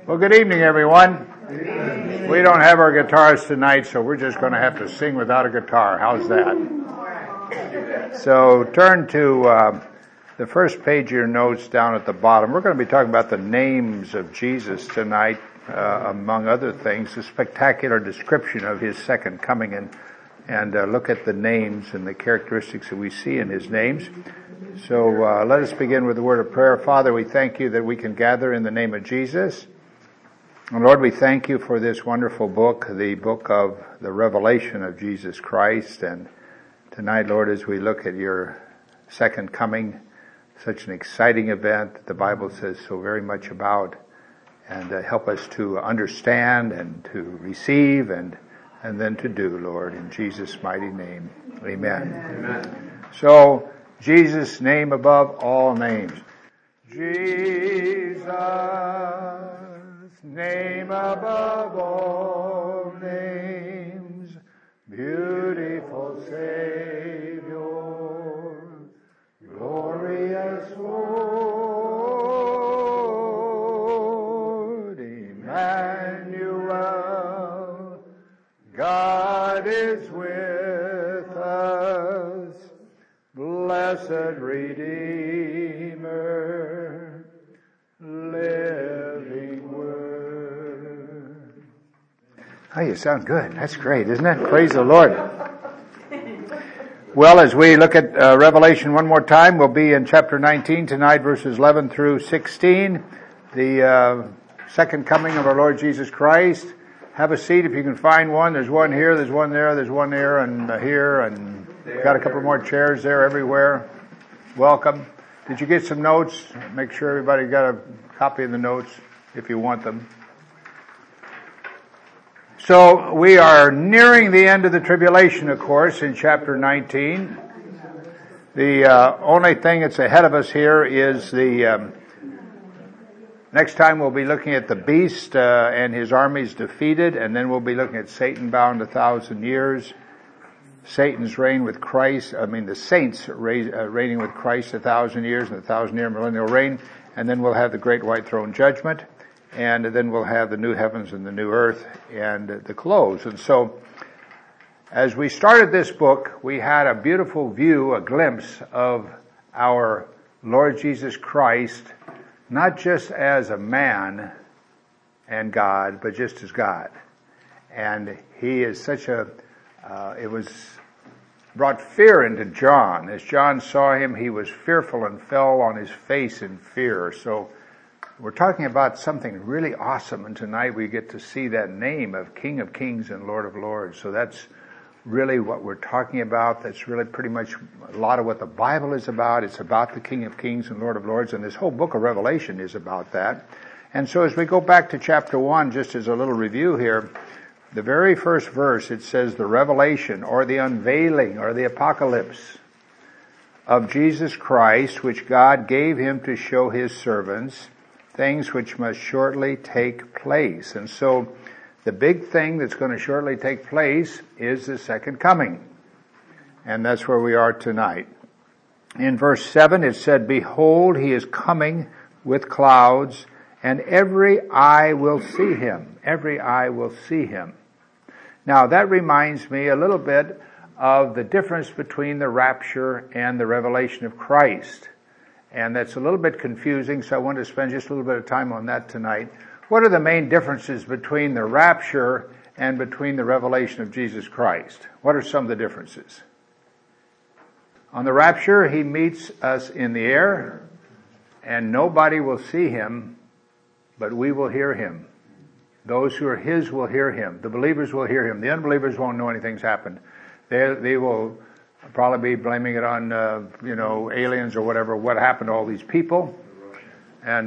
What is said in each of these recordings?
Well, good evening, everyone. We don't have our guitars tonight, so we're just going to have to sing without a guitar. How's that? So turn to the first page of your notes down at the bottom. We're going to be talking about the names of Jesus tonight, among other things, a spectacular description of his second coming, and look at the names and the characteristics that we see in his names. So let us begin with a word of prayer. Father, we thank you that we can gather in the name of Jesus. And Lord, we thank you for this wonderful book, the book of the revelation of Jesus Christ. And tonight, Lord, as we look at your second coming, such an exciting event that the Bible says so very much about, and help us to understand and to receive and then to do, Lord, in Jesus' mighty name. Amen. Amen. So, Jesus' name above all names. Jesus, name above all names, beautiful Savior, glorious Lord, Emmanuel, God is with us, blessed Redeemer, living Word. Oh, you sound good. That's great, isn't it? Praise the Lord. Well, as we look at Revelation one more time, we'll be in chapter 19 tonight, verses 11 through 16, the second coming of our Lord Jesus Christ. Have a seat if you can find one. There's one here, there's one there, there's one there, and here, and we've got a couple more chairs there everywhere. Welcome. Did you get some notes? Make sure everybody got a copy of the notes if you want them. So we are nearing the end of the tribulation, of course, in chapter 19. The only thing that's ahead of us here is the next time we'll be looking at the beast and his armies defeated, and then we'll be looking at Satan bound 1,000 years. Satan's reign with Christ, the saints reigning with Christ 1,000 years and 1,000-year millennial reign, and then we'll have the great white throne judgment, and then we'll have the new heavens and the new earth and the close. And so, as we started this book, we had a beautiful view, a glimpse of our Lord Jesus Christ, not just as a man and God, but just as God. And he is such a it was brought fear into John. As John saw him, he was fearful and fell on his face in fear. So we're talking about something really awesome, and tonight we get to see that name of King of Kings and Lord of Lords. So that's really what we're talking about. That's really pretty much a lot of what the Bible is about. It's about the King of Kings and Lord of Lords, and this whole book of Revelation is about that. And so as we go back to chapter 1, just as a little review here, the very first verse, it says the revelation or the unveiling or the apocalypse of Jesus Christ, which God gave him to show his servants things which must shortly take place. And so the big thing that's going to shortly take place is the second coming. And that's where we are tonight. In verse 7 it said, "Behold, he is coming with clouds, and every eye will see him." Every eye will see him. Now that reminds me a little bit of the difference between the rapture and the revelation of Christ. And that's a little bit confusing, so I want to spend just a little bit of time on that tonight. What are the main differences between the rapture and between the revelation of Jesus Christ? What are some of the differences? On the rapture, he meets us in the air, and nobody will see him, but we will hear him. Those who are his will hear him. The believers will hear him. The unbelievers won't know anything's happened. They will probably be blaming it on, aliens or whatever, what happened to all these people. And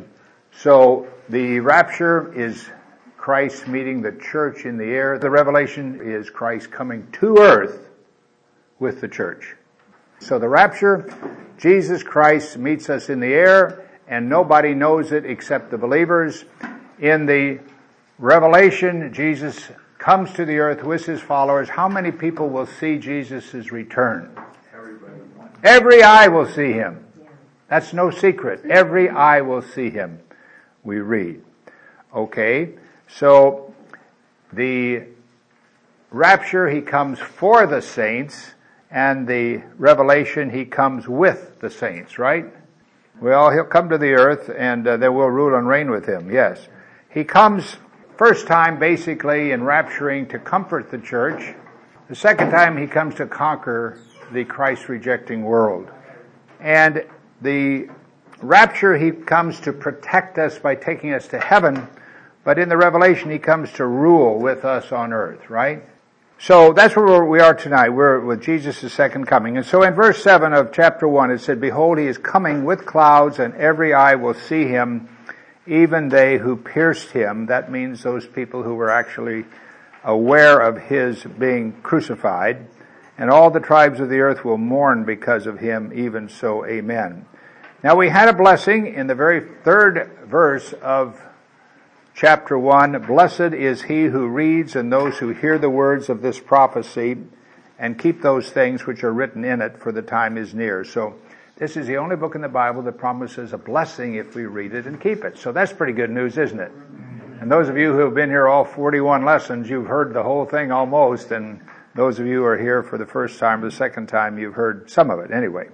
so the rapture is Christ meeting the church in the air. The revelation is Christ coming to earth with the church. So the rapture, Jesus Christ meets us in the air, and nobody knows it except the believers. In the revelation, Jesus comes to the earth with his followers. How many people will see Jesus' return? Every eye will see him. That's no secret. Every eye will see him, we read. Okay, so the rapture, he comes for the saints, and the revelation, he comes with the saints, right? Well, he'll come to the earth, and then we'll rule and reign with him, yes. He comes first time basically in rapturing to comfort the church. The second time he comes to conquer the Christ-rejecting world. And the rapture, he comes to protect us by taking us to heaven, but in the revelation he comes to rule with us on earth, right? So that's where we are tonight. We're with Jesus' second coming. And so in verse 7 of chapter 1 it said, "Behold, he is coming with clouds, and every eye will see him, even they who pierced him." That means those people who were actually aware of his being crucified. "And all the tribes of the earth will mourn because of him, even so, amen." Now we had a blessing in the very third verse of chapter 1. "Blessed is he who reads and those who hear the words of this prophecy and keep those things which are written in it, for the time is near." So this is the only book in the Bible that promises a blessing if we read it and keep it. So that's pretty good news, isn't it? And those of you who have been here all 41 lessons, you've heard the whole thing almost, and those of you who are here for the first time or the second time, you've heard some of it anyway.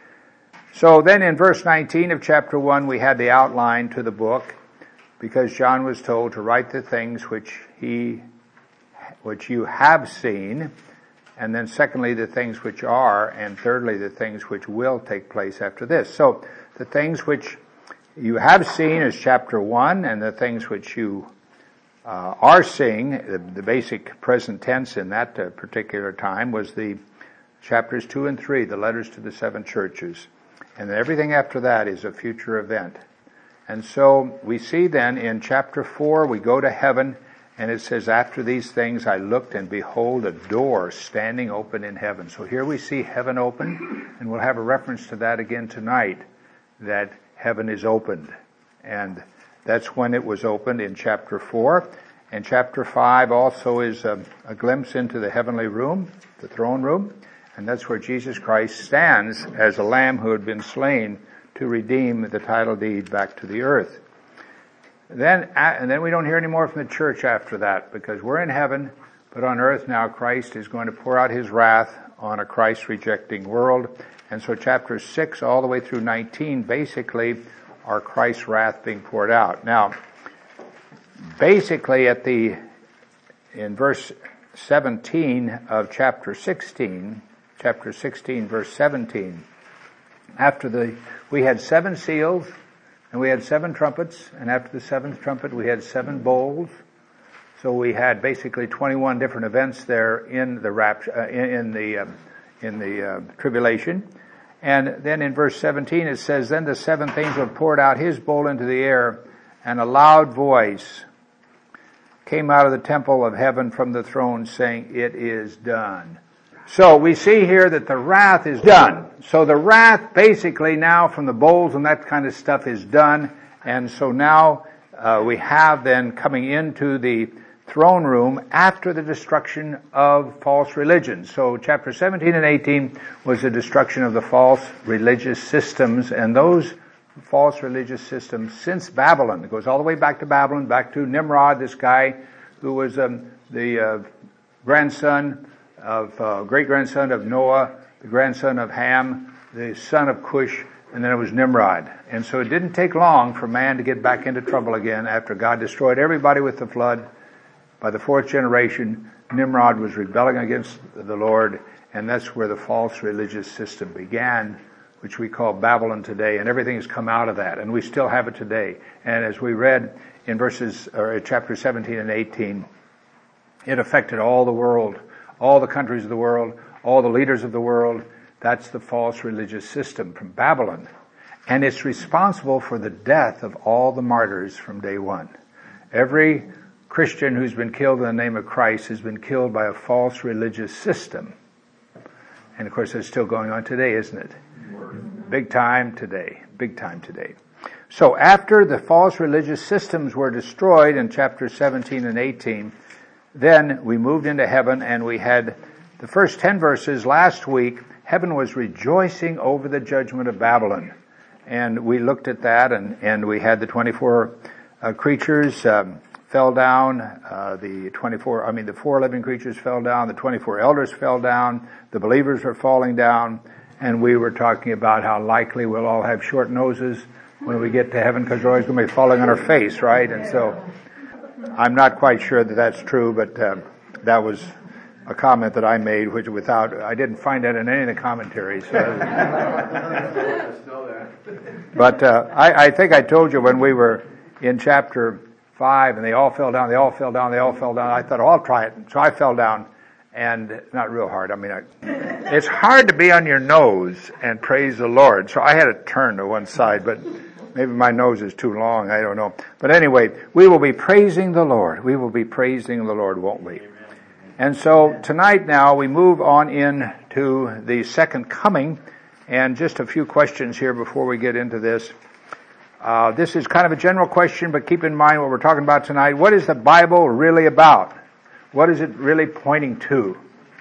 So then in verse 19 of chapter 1, we had the outline to the book, because John was told to write the things which you have seen, and then secondly, the things which are, and thirdly, the things which will take place after this. So the things which you have seen is chapter 1, and the things which you are seeing, the basic present tense in that particular time, was the chapters 2 and 3, the letters to the 7 churches. And everything after that is a future event. And so we see then in chapter 4, we go to heaven, and it says, "After these things I looked, and behold, a door standing open in heaven." So here we see heaven open, and we'll have a reference to that again tonight, that heaven is opened. And that's when it was opened in chapter 4. And chapter 5 also is a glimpse into the heavenly room, the throne room. And that's where Jesus Christ stands as a lamb who had been slain to redeem the title deed back to the earth. And then we don't hear any more from the church after that, because we're in heaven, but on earth now Christ is going to pour out his wrath on a Christ-rejecting world. And so chapters 6 all the way through 19 basically are Christ's wrath being poured out. Now, basically in verse 17 of chapter 16 verse 17, we had 7 seals, and we had 7 trumpets, and after the 7th trumpet we had 7 bowls. So we had basically 21 different events there in the rapture, in the tribulation. And then in verse 17 it says, "Then the 7th angel poured out his bowl into the air, and a loud voice came out of the temple of heaven from the throne, saying, 'It is done.'" So we see here that the wrath is done. So the wrath basically now from the bowls and that kind of stuff is done. And so now we have then coming into the throne room after the destruction of false religions. So chapter 17 and 18 was the destruction of the false religious systems, and those false religious systems since Babylon. It goes all the way back to Babylon, back to Nimrod, this guy who was the great-grandson of Noah, the grandson of Ham, the son of Cush, and then it was Nimrod. And so it didn't take long for man to get back into trouble again after God destroyed everybody with the flood. By the 4th generation, Nimrod was rebelling against the Lord, and that's where the false religious system began, which we call Babylon today, and everything has come out of that, and we still have it today. And as we read in chapter 17 and 18, it affected all the world, all the countries of the world, all the leaders of the world. That's the false religious system from Babylon. And it's responsible for the death of all the martyrs from day one. Every Christian who's been killed in the name of Christ has been killed by a false religious system. And of course, it's still going on today, isn't it? Big time today. Big time today. So after the false religious systems were destroyed in chapters 17 and 18, then we moved into heaven, and we had the first 10 verses last week. Heaven was rejoicing over the judgment of Babylon. And we looked at that, and we had the 24 creatures fell down. The 4 living creatures fell down. The 24 elders fell down. The believers were falling down. And we were talking about how likely we'll all have short noses when we get to heaven because we're always going to be falling on our face, right? And so I'm not quite sure that that's true, but that was a comment that I made, which I didn't find that in any of the commentaries. But I think I told you when we were in chapter 5 and they all fell down, I thought, I'll try it. So I fell down, and not real hard. It's hard to be on your nose and praise the Lord. So I had to turn to one side, but maybe my nose is too long, I don't know. But anyway, we will be praising the Lord. We will be praising the Lord, won't we? And so tonight now we move on into the second coming, and just a few questions here before we get into this. This is kind of a general question, but keep in mind what we're talking about tonight. What is the Bible really about? What is it really pointing to?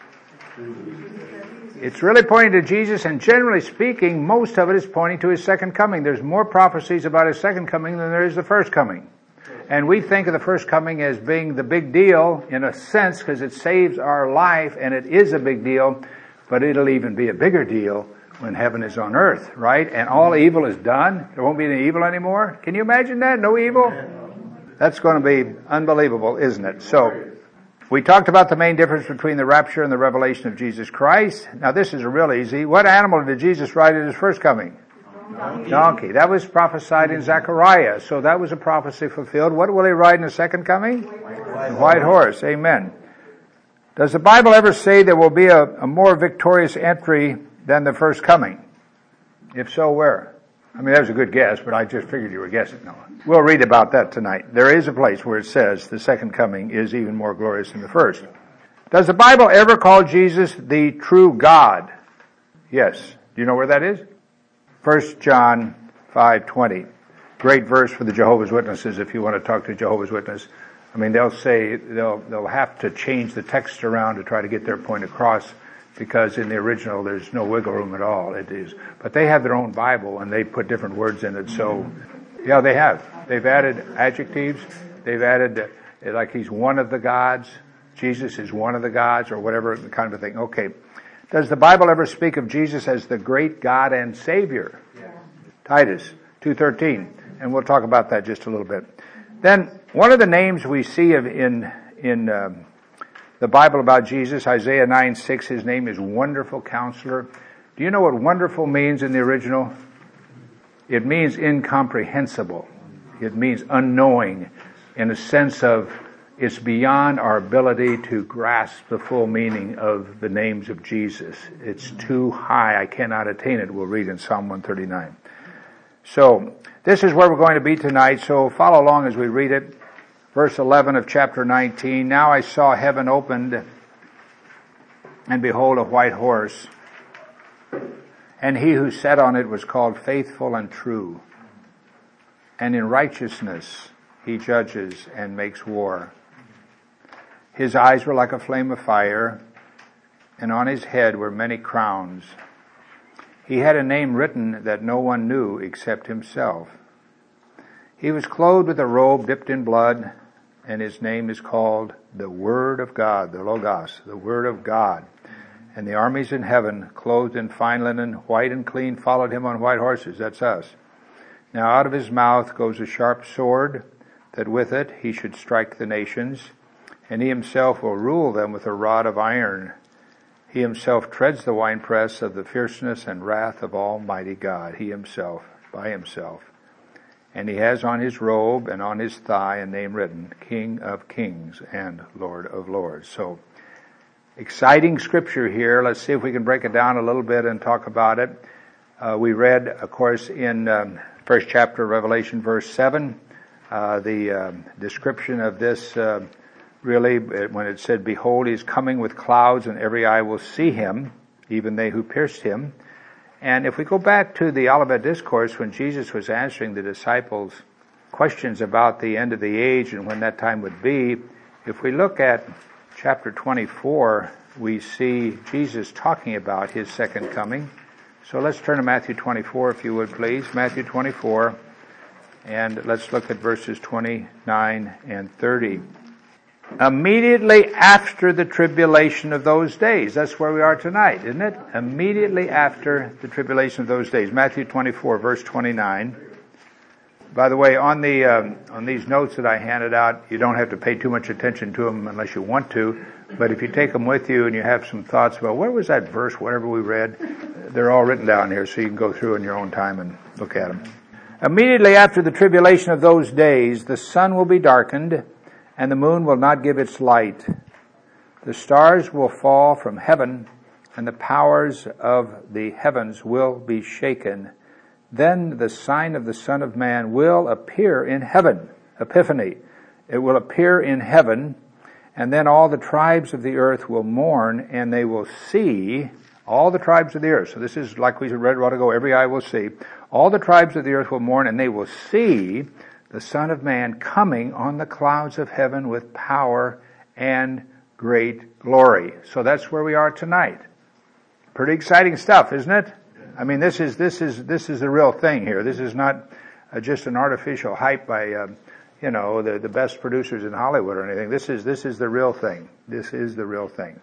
It's really pointing to Jesus, and generally speaking, most of it is pointing to His second coming. There's more prophecies about His second coming than there is the first coming. And we think of the first coming as being the big deal in a sense because it saves our life, and it is a big deal, but it'll even be a bigger deal when heaven is on earth, right? And all evil is done. There won't be any evil anymore. Can you imagine that? No evil? That's going to be unbelievable, isn't it? So, we talked about the main difference between the rapture and the revelation of Jesus Christ. Now this is real easy. What animal did Jesus ride at His first coming? Donkey. That was prophesied in Zechariah. So that was a prophecy fulfilled. What will He ride in the second coming? White horse. Amen. Does the Bible ever say there will be a more victorious entry than the first coming? If so, where? That was a good guess, but I just figured you were guessing. No. We'll read about that tonight. There is a place where it says the second coming is even more glorious than the first. Does the Bible ever call Jesus the true God? Yes. Do you know where that is? 1 John 5:20. Great verse for the Jehovah's Witnesses if you want to talk to a Jehovah's Witness. They'll say they'll have to change the text around to try to get their point across because in the original there's no wiggle room at all. It is. But they have their own Bible and they put different words in it. So, yeah, they have. They've added adjectives. They've added like He's one of the gods. Jesus is one of the gods or whatever kind of a thing. Okay. Does the Bible ever speak of Jesus as the great God and Savior? Yeah. Titus 2:13. And we'll talk about that just a little bit. Then, one of the names we see in the Bible about Jesus, Isaiah 9:6, His name is Wonderful Counselor. Do you know what wonderful means in the original? It means incomprehensible. It means unknowing in a sense of it's beyond our ability to grasp the full meaning of the names of Jesus. It's too high. I cannot attain it. We'll read in Psalm 139. So, this is where we're going to be tonight, so follow along as we read it. Verse 11 of chapter 19. Now I saw heaven opened, and behold a white horse, and He who sat on it was called Faithful and True, and in righteousness He judges and makes war. His eyes were like a flame of fire, and on His head were many crowns. He had a name written that no one knew except Himself. He was clothed with a robe dipped in blood, and His name is called the Word of God, the Logos, the Word of God. And the armies in heaven, clothed in fine linen, white and clean, followed Him on white horses. That's us. Now out of His mouth goes a sharp sword, that with it He should strike the nations, and He Himself will rule them with a rod of iron. He Himself treads the winepress of the fierceness and wrath of Almighty God. He Himself, by Himself. And He has on His robe and on His thigh a name written, King of Kings and Lord of Lords. So, exciting scripture here. Let's see if we can break it down a little bit and talk about it. We read, of course, in first chapter of Revelation, verse 7, the description of this really, when it said, Behold, He is coming with clouds, and every eye will see Him, even they who pierced Him. And if we go back to the Olivet Discourse, when Jesus was answering the disciples' questions about the end of the age and when that time would be, if we look at chapter 24, we see Jesus talking about His second coming. So let's turn to Matthew 24, if you would please. Matthew 24. And let's look at verses 29 and 30. Immediately after the tribulation of those days. That's where we are tonight, isn't it? Immediately after the tribulation of those days. Matthew 24, verse 29. By the way, on these notes that I handed out, you don't have to pay too much attention to them unless you want to. But if you take them with you and you have some thoughts about where was that verse, whatever we read, they're all written down here so you can go through in your own time and look at them. Immediately after the tribulation of those days, the sun will be darkened, and the moon will not give its light. The stars will fall from heaven, and the powers of the heavens will be shaken. Then the sign of the Son of Man will appear in heaven. Epiphany. It will appear in heaven, and then all the tribes of the earth will mourn, and they will see all the tribes of the earth. So this is like we read a while ago, every eye will see. All the tribes of the earth will mourn, and they will see the Son of Man coming on the clouds of heaven with power and great glory. So that's where we are tonight. Pretty exciting stuff, isn't it? I mean, this is the real thing here. This is not just an artificial hype by the best producers in Hollywood or anything. This is the real thing. This is the real thing.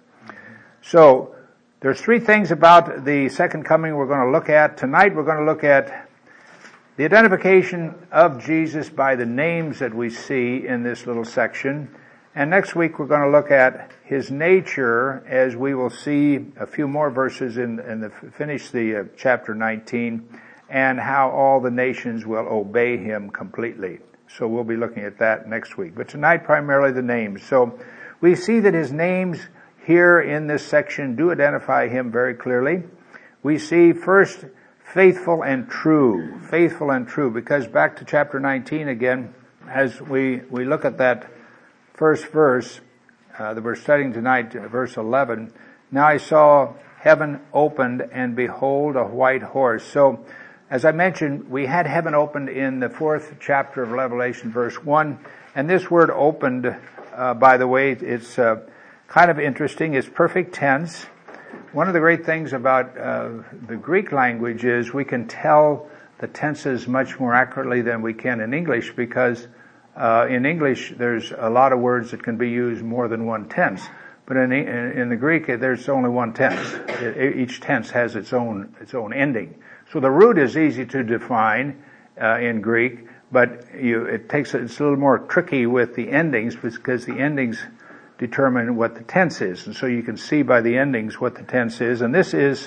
So there's three things about the second coming we're going to look at. Tonight we're going to look at the identification of Jesus by the names that we see in this little section. And next week we're going to look at his nature as we will see a few more verses finish the chapter 19, and how all the nations will obey him completely. So we'll be looking at that next week. But tonight primarily the names. So we see that his names here in this section do identify him very clearly. We see first faithful and true, because back to chapter 19 again, as we look at that first verse that we're studying tonight, verse 11, now I saw heaven opened, and behold a white horse. So, as I mentioned, we had heaven opened in the 4th chapter of Revelation, verse 1, and this word opened, by the way, it's kind of interesting, it's perfect tense. One of the great things about the Greek language is we can tell the tenses much more accurately than we can in English, because in English there's a lot of words that can be used more than one tense. But in the Greek there's only one tense. Each tense has its own ending. So the root is easy to define in Greek, but it's a little more tricky with the endings, because the endings determine what the tense is. And so you can see by the endings what the tense is. And this is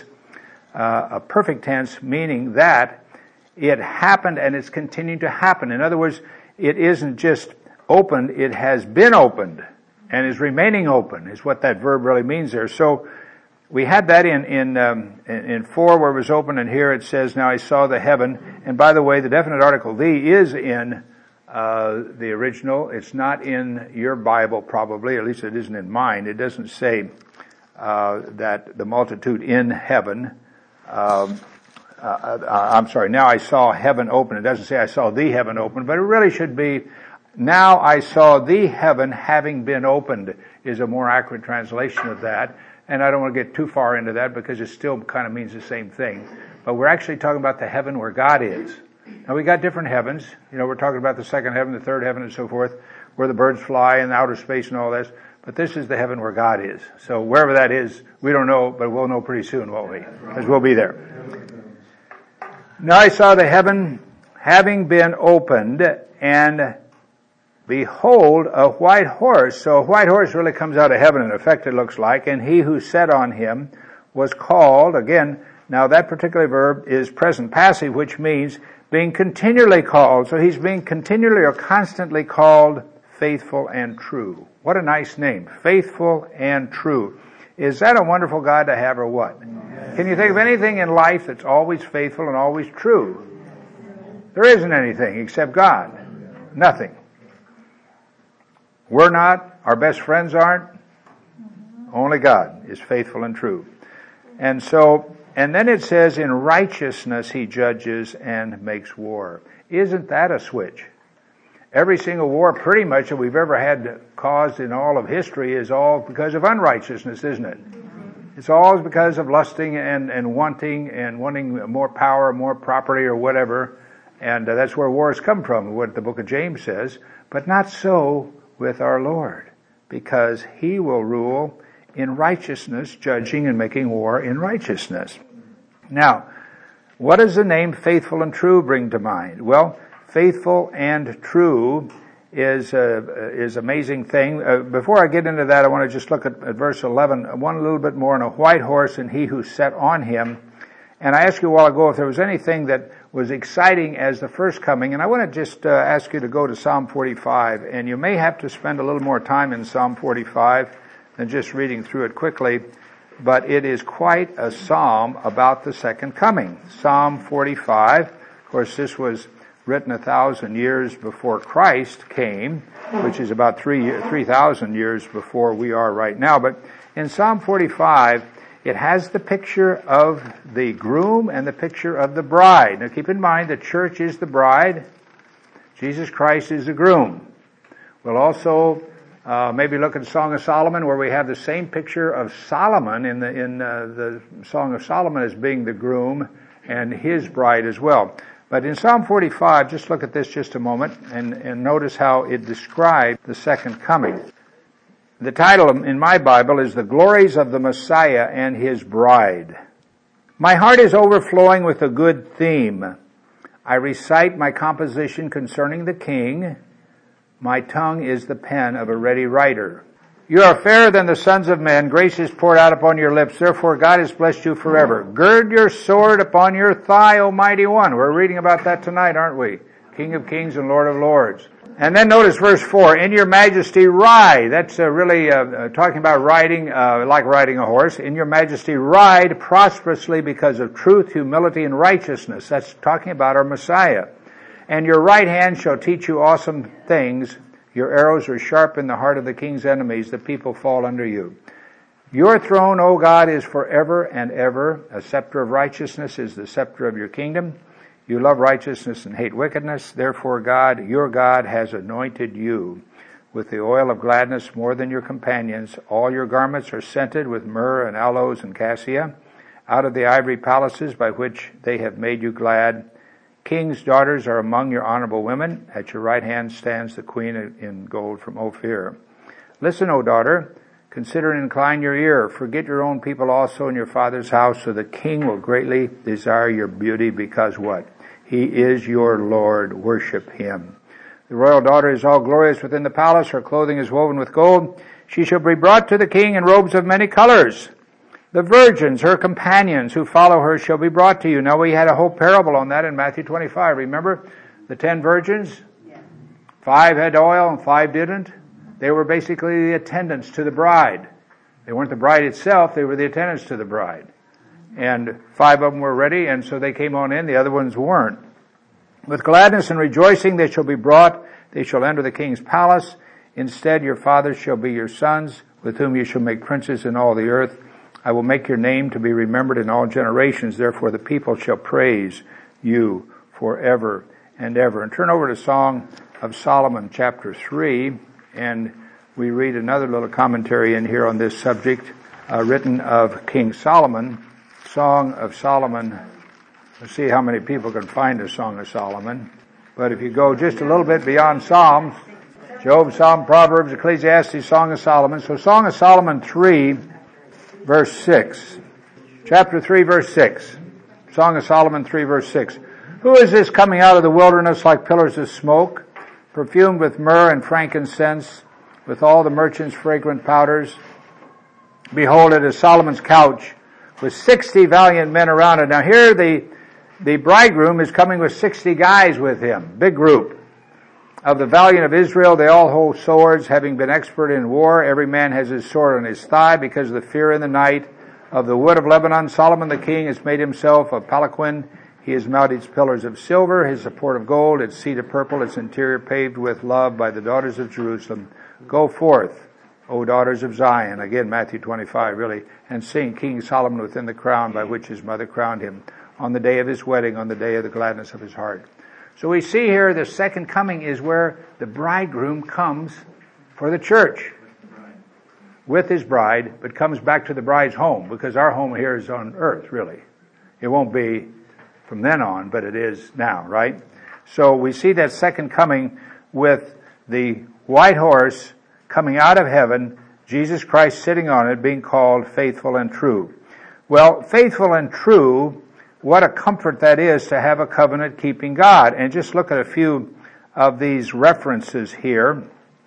a perfect tense, meaning that it happened and it's continuing to happen. In other words, it isn't just opened, it has been opened and is remaining open, is what that verb really means there. So we had that in 4 where it was open, and here it says, now I saw the heaven. And by the way, the definite article "the" is in the original. It's not in your Bible probably, at least it isn't in mine. It doesn't say that the multitude in heaven, I'm sorry, now I saw heaven open. It doesn't say I saw the heaven open, but it really should be, now I saw the heaven having been opened, is a more accurate translation of that. And I don't want to get too far into that because it still kind of means the same thing. But we're actually talking about the heaven where God is. Now we got different heavens. We're talking about the second heaven, the third heaven, and so forth, where the birds fly in outer space and all this. But this is the heaven where God is. So wherever that is, we don't know, but we'll know pretty soon, won't we? Because we'll be there. Now I saw the heaven having been opened, and behold, a white horse. So a white horse really comes out of heaven, in effect, it looks like. And he who sat on him was called, again, now that particular verb is present passive, which means being continually called. So he's being continually or constantly called faithful and true. What a nice name. Faithful and true. Is that a wonderful God to have, or what? Can you think of anything in life that's always faithful and always true? There isn't anything except God. Nothing. We're not. Our best friends aren't. Only God is faithful and true. And then it says, in righteousness he judges and makes war. Isn't that a switch? Every single war pretty much that we've ever had caused in all of history is all because of unrighteousness, isn't it? It's always because of lusting and wanting more power, more property or whatever. And that's where wars come from, what the book of James says. But not so with our Lord, because He will rule in righteousness, judging and making war in righteousness. Now, what does the name faithful and true bring to mind? Well, faithful and true is amazing thing. Before I get into that, I want to just look at verse 11. One little bit more. On a white horse and he who sat on him. And I asked you a while ago if there was anything that was exciting as the first coming. And I want to just ask you to go to Psalm 45. And you may have to spend a little more time in Psalm 45 than just reading through it quickly. But it is quite a psalm about the second coming. Psalm 45. Of course, this was written 1,000 years before Christ came, which is about 3,000 years before we are right now. But in Psalm 45, it has the picture of the groom and the picture of the bride. Now keep in mind, the church is the bride. Jesus Christ is the groom. We'll also maybe look at the Song of Solomon, where we have the same picture of Solomon in the Song of Solomon as being the groom and his bride as well. But in Psalm 45, just look at this just a moment and notice how it describes the second coming. The title in my Bible is The Glories of the Messiah and His Bride. My heart is overflowing with a good theme. I recite my composition concerning the King. My tongue is the pen of a ready writer. You are fairer than the sons of men. Grace is poured out upon your lips. Therefore God has blessed you forever. Gird your sword upon your thigh, O mighty one. We're reading about that tonight, aren't we? King of kings and Lord of lords. And then notice verse 4. In your majesty ride. That's really talking about riding, like riding a horse. In your majesty ride prosperously because of truth, humility, and righteousness. That's talking about our Messiah. And your right hand shall teach you awesome things. Your arrows are sharp in the heart of the king's enemies. The people fall under you. Your throne, O God, is forever and ever. A scepter of righteousness is the scepter of your kingdom. You love righteousness and hate wickedness. Therefore God, your God, has anointed you with the oil of gladness more than your companions. All your garments are scented with myrrh and aloes and cassia. Out of the ivory palaces by which they have made you glad. King's daughters are among your honorable women. At your right hand stands the queen in gold from Ophir. Listen, O daughter, consider and incline your ear. Forget your own people also in your father's house, so the king will greatly desire your beauty, because what? He is your Lord. Worship him. The royal daughter is all glorious within the palace. Her clothing is woven with gold. She shall be brought to the king in robes of many colors. The virgins, her companions who follow her, shall be brought to you. Now we had a whole parable on that in Matthew 25. Remember the 10 virgins? 5 had oil and 5 didn't. They were basically the attendants to the bride. They weren't the bride itself, they were the attendants to the bride. And 5 of them were ready, and so they came on in, the other ones weren't. With gladness and rejoicing they shall be brought, they shall enter the king's palace. Instead your fathers shall be your sons, with whom you shall make princes in all the earth. I will make your name to be remembered in all generations. Therefore the people shall praise you forever and ever. And turn over to Song of Solomon, chapter 3, and we read another little commentary in here on this subject, written of King Solomon. Song of Solomon. Let's see how many people can find a Song of Solomon. But if you go just a little bit beyond Psalms, Job, Psalm, Proverbs, Ecclesiastes, Song of Solomon. So Song of Solomon 3, verse 6. Chapter 3, verse 6. Song of Solomon 3, verse 6. Who is this coming out of the wilderness like pillars of smoke, perfumed with myrrh and frankincense, with all the merchants' fragrant powders? Behold, it is Solomon's couch, with 60 valiant men around it. Now here the bridegroom is coming with 60 guys with him. Big group. Of the valiant of Israel, they all hold swords, having been expert in war. Every man has his sword on his thigh because of the fear in the night. Of the wood of Lebanon, Solomon the king has made himself a palanquin. He has mounted its pillars of silver, his support of gold, its seat of purple, its interior paved with love by the daughters of Jerusalem. Go forth, O daughters of Zion. Again, Matthew 25, really. And sing King Solomon within the crown by which his mother crowned him, on the day of his wedding, on the day of the gladness of his heart. So we see here the second coming is where the bridegroom comes for the church with his bride, but comes back to the bride's home, because our home here is on earth, really. It won't be from then on, but it is now, right? So we see that second coming with the white horse coming out of heaven, Jesus Christ sitting on it, being called faithful and true. Well, faithful and true, what a comfort that is to have a covenant-keeping God. And just look at a few of these references here.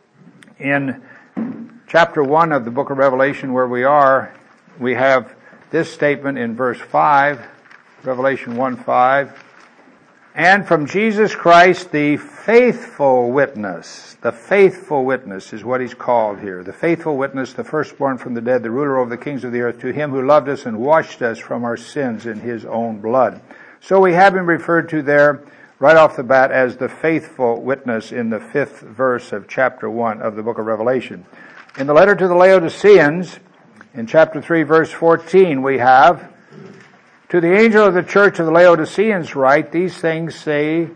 In chapter 1 of the book of Revelation, where we are, we have this statement in verse 5, Revelation 1:5. And from Jesus Christ, the faithful witness is what he's called here. The faithful witness, the firstborn from the dead, the ruler over the kings of the earth, to him who loved us and washed us from our sins in his own blood. So we have him referred to there right off the bat as the faithful witness in the 5th verse of chapter 1 of the book of Revelation. In the letter to the Laodiceans, in chapter 3 verse 14, we have, to the angel of the church of the Laodiceans write, these things says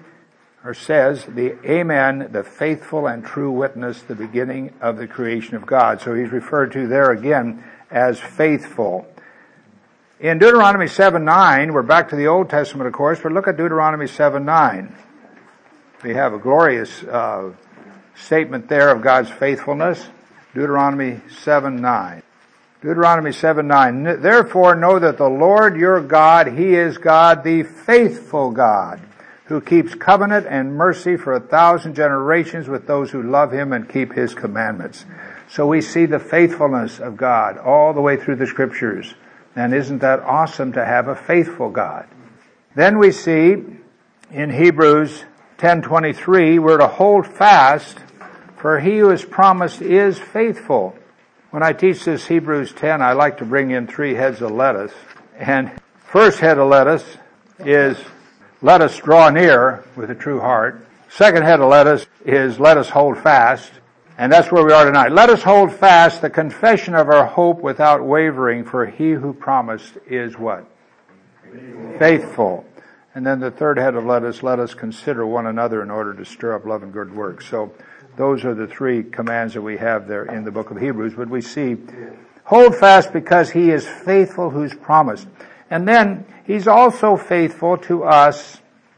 the Amen, the faithful and true witness, the beginning of the creation of God. So he's referred to there again as faithful. In Deuteronomy 7:9, we're back to the Old Testament, of course, but look at Deuteronomy 7:9. We have a glorious statement there of God's faithfulness. Deuteronomy 7:9. Deuteronomy 7:9. Therefore know that the Lord your God, He is God, the faithful God, who keeps covenant and mercy for 1,000 generations with those who love Him and keep His commandments. So we see the faithfulness of God all the way through the Scriptures. And isn't that awesome to have a faithful God? Then we see in Hebrews 10:23, we're to hold fast, for He who is promised is faithful. When I teach this Hebrews 10, I like to bring in 3 heads of lettuce. And first head of lettuce is let us draw near with a true heart. Second head of lettuce is let us hold fast. And that's where we are tonight. Let us hold fast the confession of our hope without wavering, for He who promised is what? Faithful. And then the third head of lettuce, let us consider one another in order to stir up love and good works. So those are the 3 commands that we have there in the book of Hebrews. But we see, hold fast because He is faithful who's promised. And then He's also faithful to us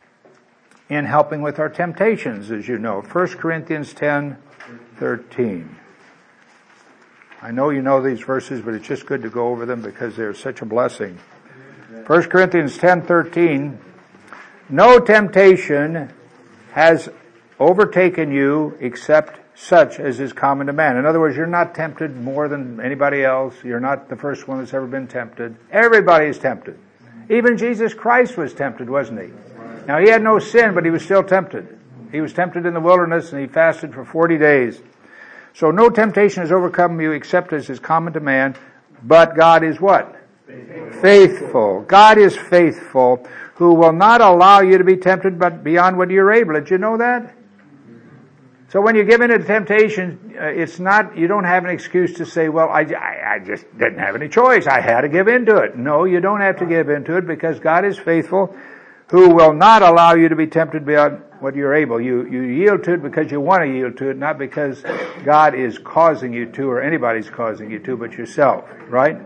in helping with our temptations, as you know. 1 Corinthians 10:13. I know you know these verses, but it's just good to go over them because they're such a blessing. 1 Corinthians 10:13. No temptation has overtaken you except such as is common to man. In other words, you're not tempted more than anybody else. You're not the first one that's ever been tempted. Everybody is tempted. Even Jesus Christ was tempted, wasn't He? Now He had no sin, but He was still tempted. He was tempted in the wilderness and He fasted for 40 days. So no temptation has overcome you except as is common to man, but God is what? Faithful. God is faithful, who will not allow you to be tempted but beyond what you're able. Did you know that? So when you give in to temptation, it's not, you don't have an excuse to say, well, I just didn't have any choice. I had to give in to it. No, you don't have to give in to it because God is faithful, who will not allow you to be tempted beyond what you're able. You yield to it because you want to yield to it, not because God is causing you to or anybody's causing you to, but yourself, right?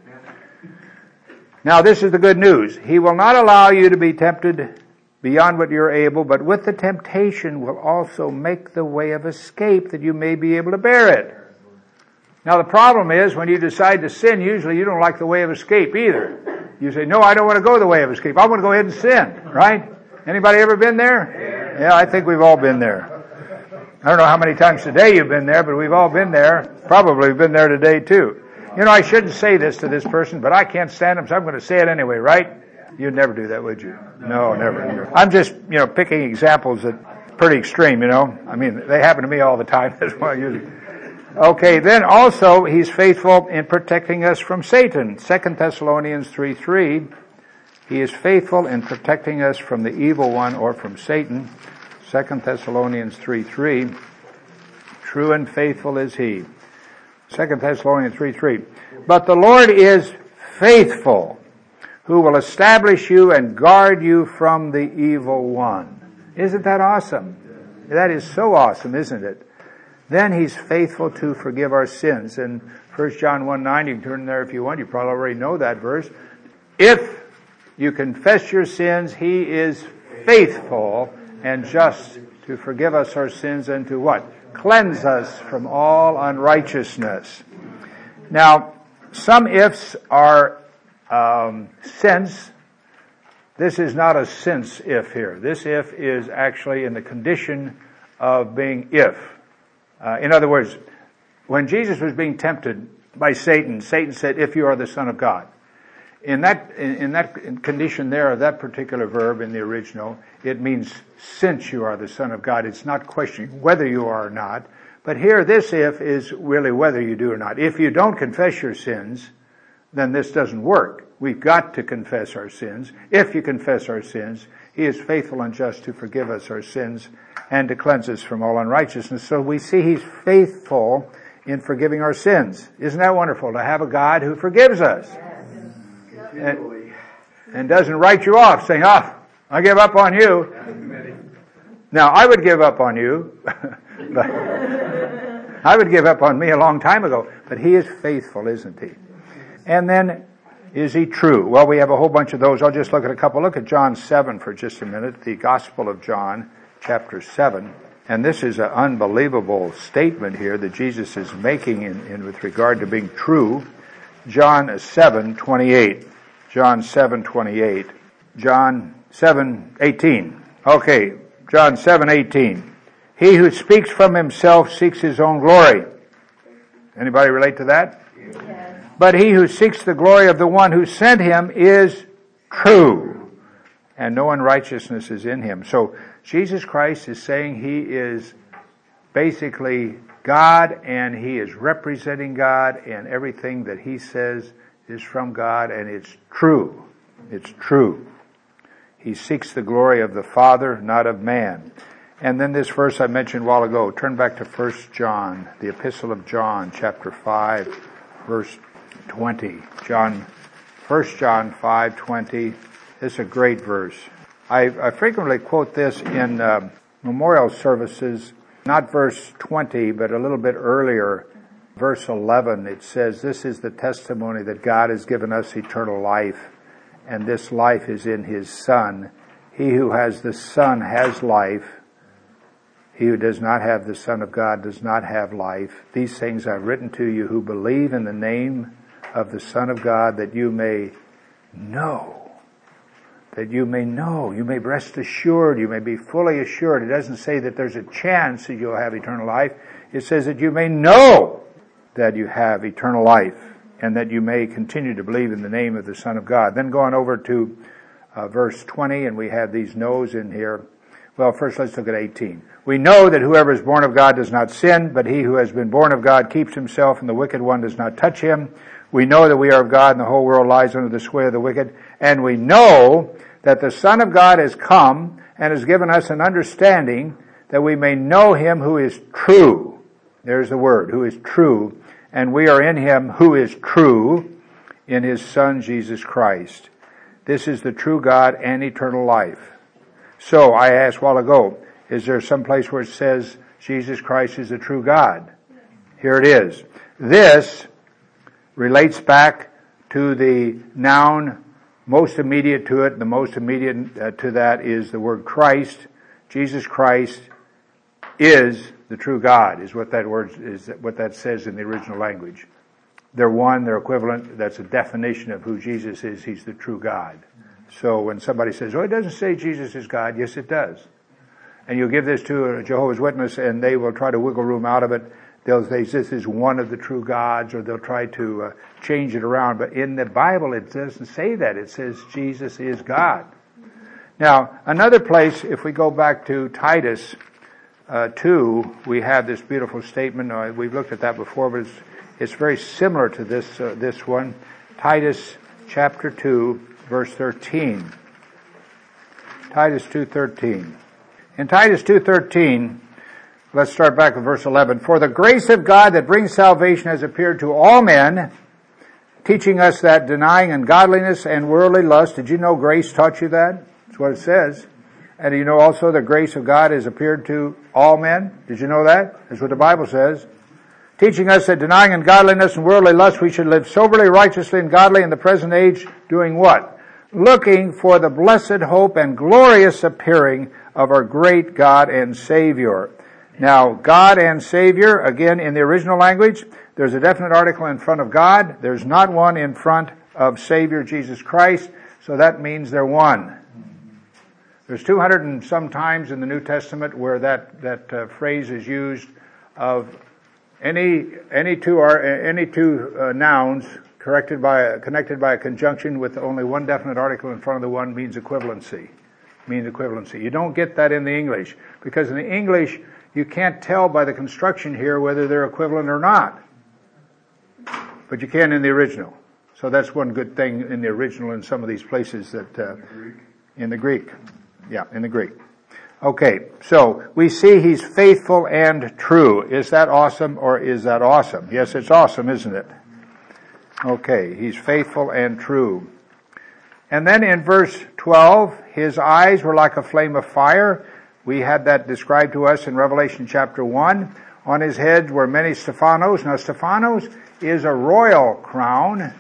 Now this is the good news. He will not allow you to be tempted beyond what you're able, but with the temptation will also make the way of escape that you may be able to bear it. Now the problem is when you decide to sin, usually you don't like the way of escape either. You say, no, I don't want to go the way of escape. I want to go ahead and sin, right? Anybody ever been there? Yeah, I think we've all been there. I don't know how many times today you've been there, but we've all been there. Probably been there today too. You know, I shouldn't say this to this person, but I can't stand him, so I'm going to say it anyway, right? You'd never do that, would you? No, never. I'm just, picking examples that pretty extreme, I mean, they happen to me all the time. That's why I use it. Okay, then also, He's faithful in protecting us from Satan. 2 Thessalonians 3:3. He is faithful in protecting us from the evil one or from Satan. 2 Thessalonians 3:3. True and faithful is He. 2 Thessalonians 3:3. But the Lord is faithful, who will establish you and guard you from the evil one. Isn't that awesome? That is so awesome, isn't it? Then He's faithful to forgive our sins. And 1 John 1:9, you can turn there if you want. You probably already know that verse. If you confess your sins, He is faithful and just to forgive us our sins and to what? Cleanse us from all unrighteousness. Now, some ifs are since. This is not a since if here. This if is actually in the condition of being if. In other words, when Jesus was being tempted by Satan, Satan said, if you are the Son of God. In that condition there of that particular verb in the original, it means since you are the Son of God. It's not questioning whether you are or not. But here, this if is really whether you do or not. If you don't confess your sins, then this doesn't work. We've got to confess our sins. If you confess our sins, He is faithful and just to forgive us our sins and to cleanse us from all unrighteousness. So we see He's faithful in forgiving our sins. Isn't that wonderful to have a God who forgives us? And doesn't write you off saying, I give up on you. Now, I would give up on you. But I would give up on me a long time ago. But He is faithful, isn't He? And then, is He true? Well, we have a whole bunch of those. I'll just look at a couple. Look at John 7 for just a minute. The Gospel of John, chapter 7. And this is an unbelievable statement here that Jesus is making in with regard to being true. John 7:28. John 7:28. John 7:18. Okay, John 7:18. He who speaks from himself seeks his own glory. Anybody relate to that? Yes. But he who seeks the glory of the one who sent him is true, and no unrighteousness is in him. So Jesus Christ is saying He is basically God, and He is representing God, and everything that He says is from God, and it's true. It's true. He seeks the glory of the Father, not of man. And then this verse I mentioned a while ago. Turn back to 1 John, the Epistle of John, chapter 5, verse 20. 1 John 5:20. This is a great verse. I frequently quote this in memorial services, not verse 20, but a little bit earlier. Verse 11, it says, this is the testimony that God has given us eternal life, and this life is in His Son. He who has the Son has life. He who does not have the Son of God does not have life. These things I've written to you who believe in the name of the Son of God, that you may know. That you may know. You may rest assured. You may be fully assured. It doesn't say that there's a chance that you'll have eternal life. It says that you may know that you have eternal life, and that you may continue to believe in the name of the Son of God. Then going over to verse 20, and we have these no's in here. Well, first let's look at 18. We know that whoever is born of God does not sin, but he who has been born of God keeps himself, and the wicked one does not touch him. We know that we are of God, and the whole world lies under the sway of the wicked. And we know that the Son of God has come and has given us an understanding that we may know Him who is true. There's the word, who is true. And we are in Him who is true, in His Son, Jesus Christ. This is the true God and eternal life. So, I asked a while ago, is there some place where it says Jesus Christ is the true God? Here it is. This relates back to the noun most immediate to it. The most immediate to that is the word Christ. Jesus Christ is the true God, is what that word is, what that says in the original language. They're one, they're equivalent. That's a definition of who Jesus is. He's the true God. So when somebody says, it doesn't say Jesus is God, yes it does. And you'll give this to a Jehovah's Witness and they will try to wiggle room out of it. They'll say this is one of the true gods, or they'll try to change it around. But in the Bible it doesn't say that. It says Jesus is God. Now, another place, if we go back to Titus 2, we have this beautiful statement. We've looked at that before, but it's very similar to this one. Titus chapter 2, verse 13. Titus 2:13. In Titus 2:13, let's start back with verse 11. For the grace of God that brings salvation has appeared to all men, teaching us that denying ungodliness and worldly lust. Did you know grace taught you that? That's what it says. And you know also the grace of God has appeared to all men? Did you know that? That's what the Bible says. Teaching us that denying ungodliness and worldly lust, we should live soberly, righteously, and godly in the present age, doing what? Looking for the blessed hope and glorious appearing of our great God and Savior. Now, God and Savior, again, in the original language, there's a definite article in front of God. There's not one in front of Savior Jesus Christ, so that means they're one. There's 200 and some times in the New Testament where that phrase is used of any two nouns connected by a conjunction with only one definite article in front of the one means equivalency. You don't get that in the English, because in the English you can't tell by the construction here whether they're equivalent or not. But you can in the original. So that's one good thing in the original in some of these places that in the Greek. Yeah, in the Greek. Okay, so we see he's faithful and true. Is that awesome or is that awesome? Yes, it's awesome, isn't it? Okay, he's faithful and true. And then in verse 12, his eyes were like a flame of fire. We had that described to us in Revelation chapter 1. On his head were many Stephanos. Now, Stephanos is a royal crown.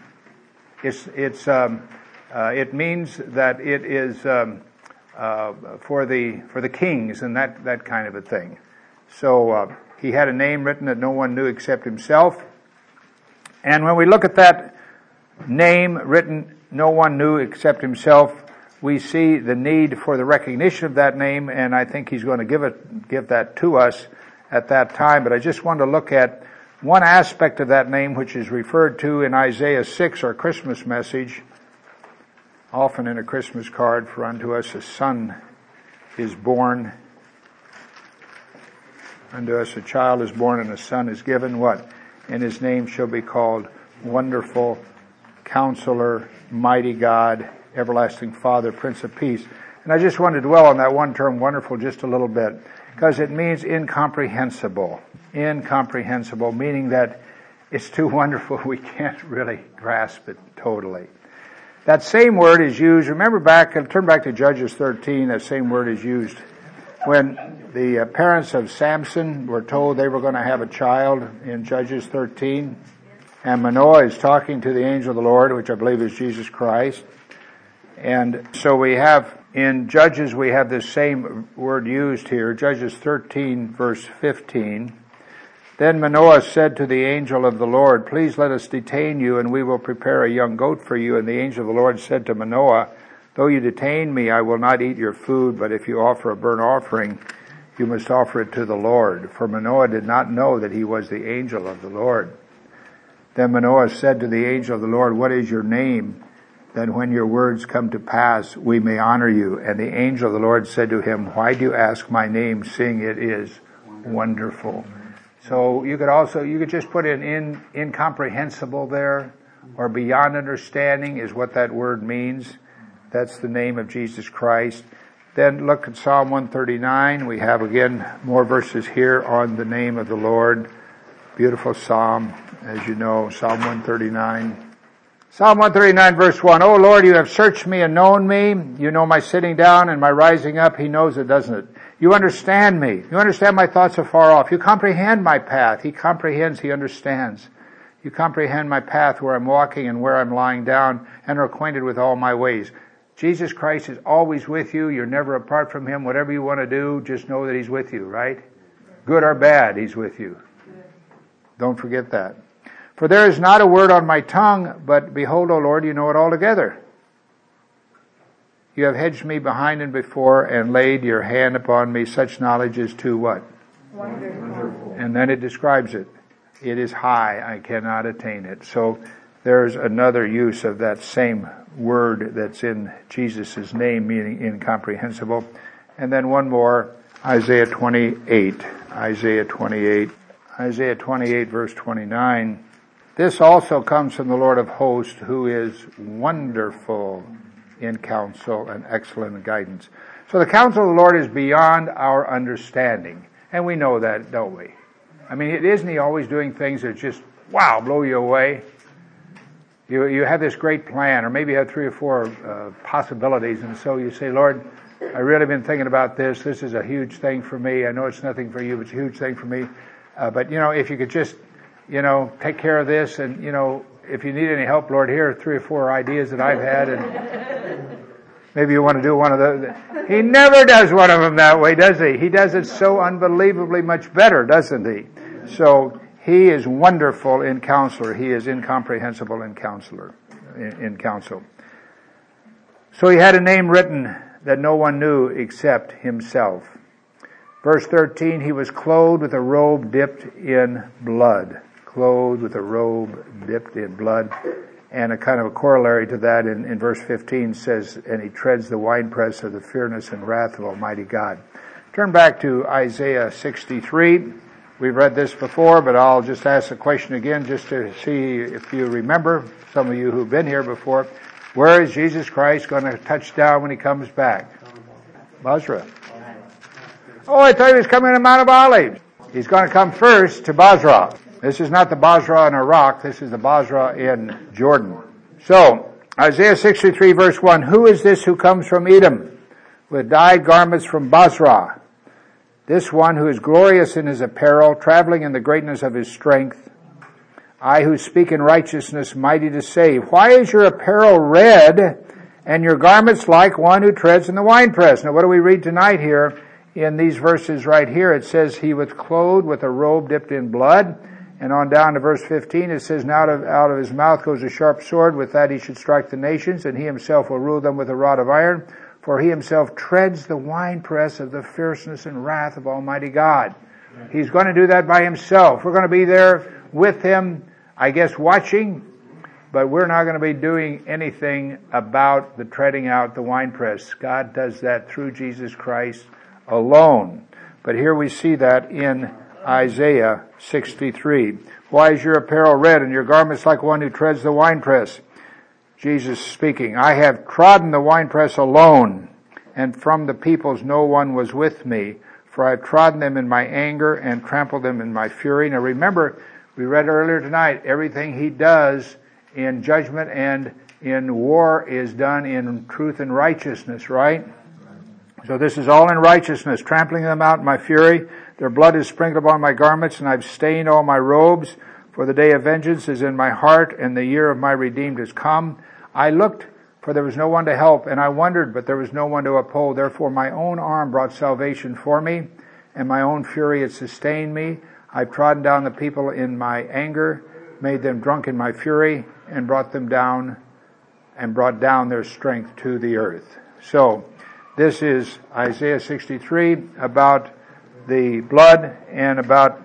It means that it is for the kings and that kind of a thing. So he had a name written that no one knew except himself. And when we look at that name written, no one knew except himself, we see the need for the recognition of that name, and I think he's going to give that to us at that time. But I just want to look at one aspect of that name which is referred to in Isaiah 6, our Christmas message, often in a Christmas card, for unto us a son is born. Unto us a child is born and a son is given. What? And his name shall be called Wonderful, Counselor, Mighty God, Everlasting Father, Prince of Peace. And I just want to dwell on that one term, wonderful, just a little bit, because it means incomprehensible. Incomprehensible, meaning that it's too wonderful we can't really grasp it totally. That same word is used, turn back to Judges 13, that same word is used when the parents of Samson were told they were going to have a child in Judges 13. And Manoah is talking to the angel of the Lord, which I believe is Jesus Christ. And so we have, in Judges, we have this same word used here, Judges 13, verse 15. Then Manoah said to the angel of the Lord, please let us detain you, and we will prepare a young goat for you. And the angel of the Lord said to Manoah, though you detain me, I will not eat your food, but if you offer a burnt offering, you must offer it to the Lord. For Manoah did not know that he was the angel of the Lord. Then Manoah said to the angel of the Lord, what is your name? Then when your words come to pass, we may honor you. And the angel of the Lord said to him, why do you ask my name, seeing it is wonderful? So you could just put in incomprehensible there, or beyond understanding is what that word means. That's the name of Jesus Christ. Then look at Psalm 139. We have again more verses here on the name of the Lord. Beautiful psalm, as you know, Psalm 139. Psalm 139 verse 1, O Lord, you have searched me and known me. You know my sitting down and my rising up. He knows it, doesn't it? You understand me. You understand my thoughts afar off. You comprehend my path. He comprehends, he understands. You comprehend my path where I'm walking and where I'm lying down, and are acquainted with all my ways. Jesus Christ is always with you. You're never apart from him. Whatever you want to do, just know that he's with you, right? Good or bad, he's with you. Don't forget that. For there is not a word on my tongue, but behold, O Lord, you know it altogether. You have hedged me behind and before, and laid your hand upon me. Such knowledge is too what? Wonderful. And then it describes it. It is high, I cannot attain it. So there's another use of that same word that's in Jesus' name, meaning incomprehensible. And then one more, Isaiah 28. Isaiah 28 verse 29. This also comes from the Lord of hosts, who is wonderful in counsel and excellent in guidance. So the counsel of the Lord is beyond our understanding. And we know that, don't we? I mean, isn't he always doing things that just, wow, blow you away? You have this great plan, or maybe you have 3 or 4 possibilities, and so you say, Lord, I really been thinking about this. This is a huge thing for me. I know it's nothing for you, but it's a huge thing for me. But, if you could just, take care of this, and, if you need any help, Lord, here are 3 or 4 ideas that I've had, Maybe you want to do one of those. He never does one of them that way, does he? He does it so unbelievably much better, doesn't he? So he is wonderful in counselor. He is incomprehensible in counsel. So he had a name written that no one knew except himself. Verse 13, he was clothed with a robe dipped in blood. Clothed with a robe dipped in blood. And a kind of a corollary to that in verse 15 says, and he treads the winepress of the fierceness and wrath of Almighty God. Turn back to Isaiah 63. We've read this before, but I'll just ask the question again just to see if you remember, some of you who've been here before. Where is Jesus Christ going to touch down when he comes back? Basra. Oh, I thought he was coming to Mount of Olives. He's going to come first to Basra. This is not the Basra in Iraq. This is the Basra in Jordan. So, Isaiah 63 verse 1, who is this who comes from Edom with dyed garments from Basra? This one who is glorious in his apparel, traveling in the greatness of his strength. I who speak in righteousness, mighty to save. Why is your apparel red and your garments like one who treads in the winepress? Now what do we read tonight here in these verses right here? It says he was clothed with a robe dipped in blood. And on down to verse 15, it says, now out of his mouth goes a sharp sword, with that he should strike the nations, and he himself will rule them with a rod of iron, for he himself treads the winepress of the fierceness and wrath of Almighty God. He's going to do that by himself. We're going to be there with him, I guess, watching, but we're not going to be doing anything about the treading out the winepress. God does that through Jesus Christ alone. But here we see that in Isaiah 63. Why is your apparel red and your garments like one who treads the winepress? Jesus speaking, I have trodden the winepress alone, and from the peoples no one was with me, for I have trodden them in my anger and trampled them in my fury. Now remember, we read earlier tonight, everything he does in judgment and in war is done in truth and righteousness, right? So this is all in righteousness, trampling them out in my fury. Their blood is sprinkled upon my garments, and I've stained all my robes. For the day of vengeance is in my heart, and the year of my redeemed is come. I looked, for there was no one to help, and I wondered, but there was no one to uphold. Therefore my own arm brought salvation for me, and my own fury had sustained me. I've trodden down the people in my anger, made them drunk in my fury, and brought them down, and brought down their strength to the earth. So, this is Isaiah 63 about the blood, and about,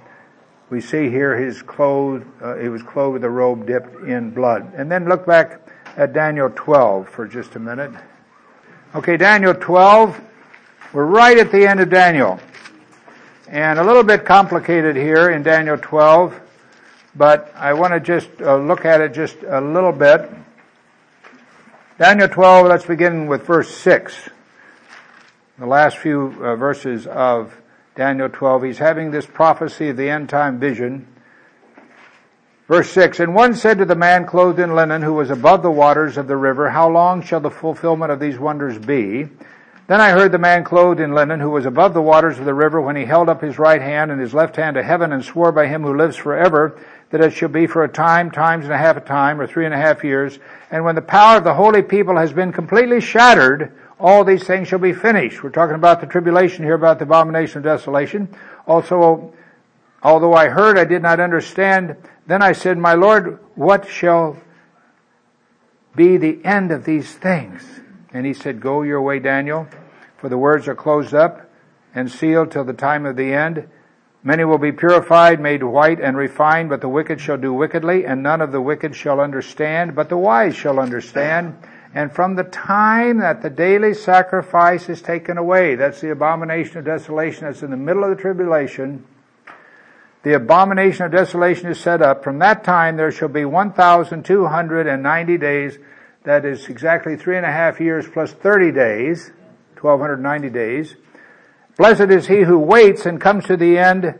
we see here he was clothed with a robe dipped in blood. And then look back at Daniel 12 for just a minute. Okay, Daniel 12, we're right at the end of Daniel. And a little bit complicated here in Daniel 12, but I want to just look at it just a little bit. Daniel 12, let's begin with verse 6. The last few verses of Daniel 12, he's having this prophecy of the end time vision. Verse 6, and one said to the man clothed in linen who was above the waters of the river, how long shall the fulfillment of these wonders be? Then I heard the man clothed in linen who was above the waters of the river, when he held up his right hand and his left hand to heaven, and swore by him who lives forever, that it shall be for a time, times and a half a time, or 3.5 years. And when the power of the holy people has been completely shattered, all these things shall be finished. We're talking about the tribulation here, about the abomination of desolation. Also, although I heard, I did not understand. Then I said, my Lord, what shall be the end of these things? And he said, go your way, Daniel, for the words are closed up and sealed till the time of the end. Many will be purified, made white and refined, but the wicked shall do wickedly, and none of the wicked shall understand, but the wise shall understand. And from the time that the daily sacrifice is taken away, that's the abomination of desolation, that's in the middle of the tribulation, the abomination of desolation is set up. From that time there shall be 1,290 days, that is exactly 3.5 years plus 30 days, 1,290 days. Blessed is he who waits and comes to the end,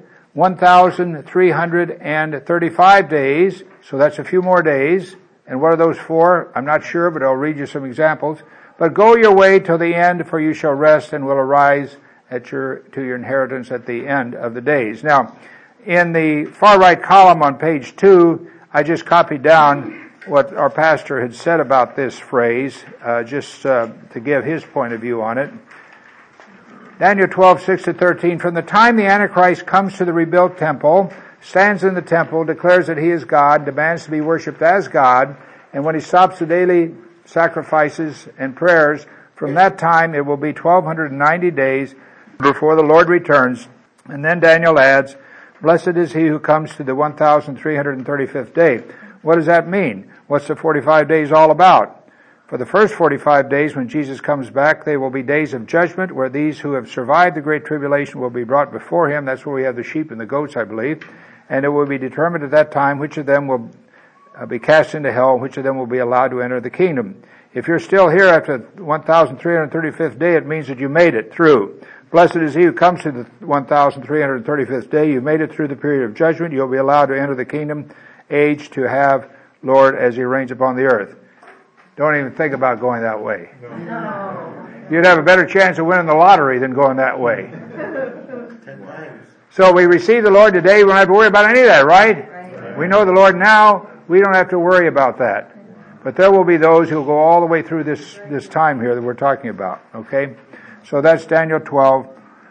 1,335 days, so that's a few more days. And what are those for? I'm not sure, but I'll read you some examples. But go your way till the end, for you shall rest and will arise to your inheritance at the end of the days. Now, in the far right column on page 2, I just copied down what our pastor had said about this phrase, just to give his point of view on it. Daniel 12:6-13, from the time the Antichrist comes to the rebuilt temple, stands in the temple, declares that he is God, demands to be worshipped as God, and when he stops the daily sacrifices and prayers, from that time it will be 1290 days before the Lord returns. And then Daniel adds, blessed is he who comes to the 1335th day. What does that mean? What's the 45 days all about? For the first 45 days, when Jesus comes back, they will be days of judgment, where these who have survived the great tribulation will be brought before him. That's where we have the sheep and the goats, I believe. And it will be determined at that time which of them will be cast into hell, which of them will be allowed to enter the kingdom. If you're still here after the 1335th day, it means that you made it through. Blessed is he who comes to the 1335th day. You made it through the period of judgment. You'll be allowed to enter the kingdom age to have Lord as he reigns upon the earth. Don't even think about going that way. No. You'd have a better chance of winning the lottery than going that way. 10 times. So we receive the Lord today. We don't have to worry about any of that, right? We know the Lord now. We don't have to worry about that. But there will be those who will go all the way through this time here that we're talking about. Okay? So that's Daniel 12.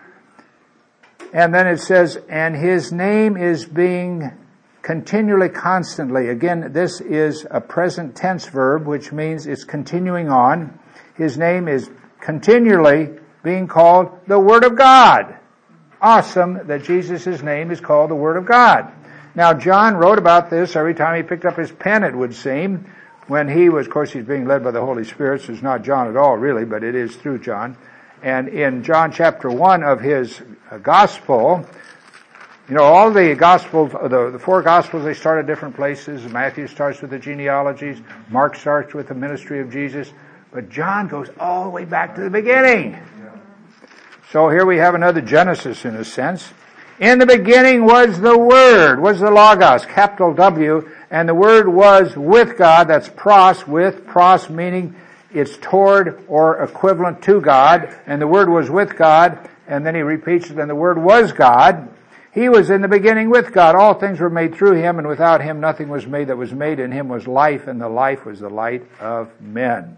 And then it says, and his name is being continually, constantly. Again, this is a present tense verb, which means it's continuing on. His name is continually being called the Word of God. Awesome that Jesus' name is called the Word of God. Now, John wrote about this every time he picked up his pen, it would seem, when he was, of course, he's being led by the Holy Spirit, so it's not John at all, really, but it is through John. And in John chapter 1 of his gospel, you know, all the Gospels, the four Gospels, they start at different places. Matthew starts with the genealogies. Mark starts with the ministry of Jesus. But John goes all the way back to the beginning. So here we have another Genesis in a sense. In the beginning was the Word, was the Logos, capital W, and the Word was with God. That's pros, with, pros meaning it's toward or equivalent to God. And the Word was with God. And then he repeats it, and the Word was God. He was in the beginning with God. All things were made through him, and without him nothing was made that was made. In him was life, and the life was the light of men.